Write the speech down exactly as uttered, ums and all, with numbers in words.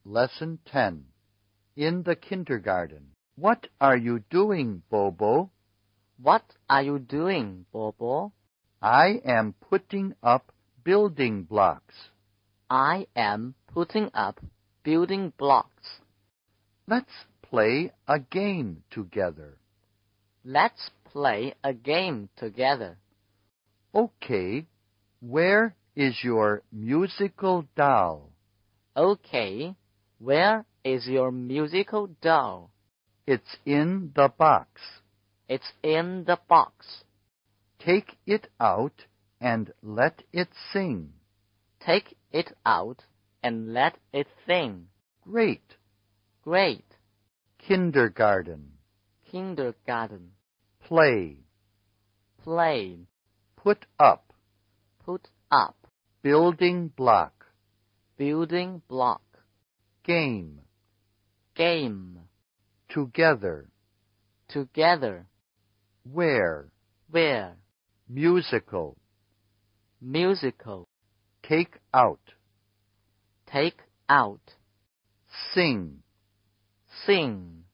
Lesson ten. In the kindergarten. What are you doing, Bobo? What are you doing, Bobo? I am putting up building blocks. I am putting up building blocks. Let's play a game together. Let's play a game together. Okay, where is your musical doll? Okay, where is your musical doll? It's in the box. It's in the box. Take it out and let it sing. Take it out and let it sing. Great. Great. Kindergarten. Kindergarten. Play. Play. Put up. Put up. Building block. Building block. Game. Game. Together. Together. Where. Where. Musical. Musical. Take out. Take out. Sing. Sing.